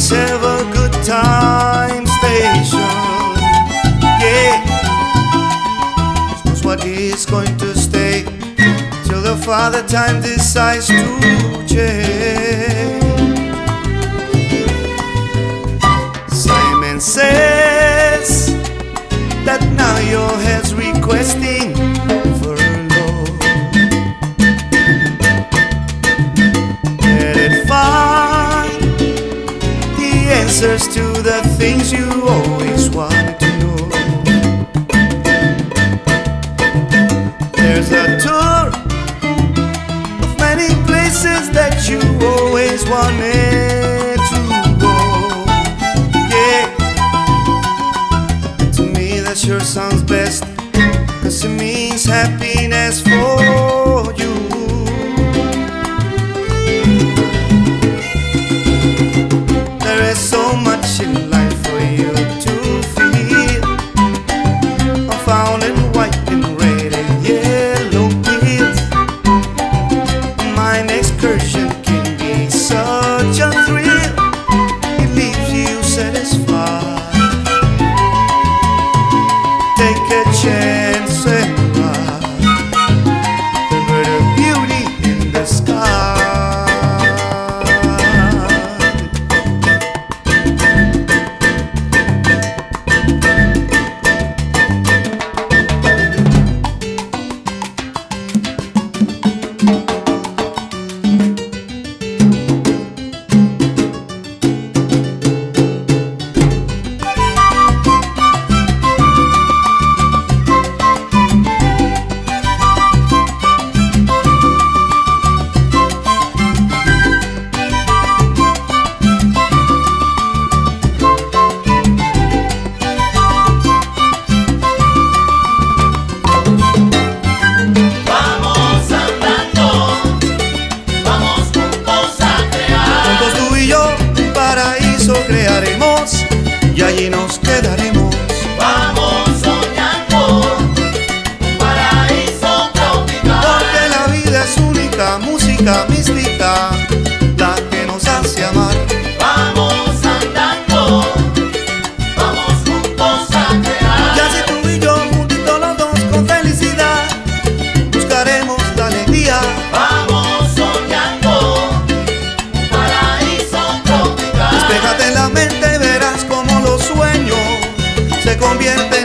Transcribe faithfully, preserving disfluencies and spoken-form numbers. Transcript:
have a good time station. Yeah, it's what is going to stay till the Father Time decides to change. Simon says that now your head's requesting for a loan. Let it find the answers to the things you always wanted to know. There's a tour of many places that you always wanted to go. Yeah, to me that sure sounds best, 'cause it means happiness for you. There is so much in life for you to feel, found in white and red and yellow pills. My excursion can be such a thrill, it leaves you satisfied. Take a chance and ride over the beauty in the sky. Crearemos y allí nos quedaremos. Vamos soñando un paraíso tropical. Porque la vida es única, música mística, la que nos hace amar. Vamos andando, vamos juntos a crear. Y así tú y yo, juntitos los dos con felicidad, buscaremos la alegría. Vamos soñando un paraíso tropical. Despéjate la mente, verás como los sueños se convierten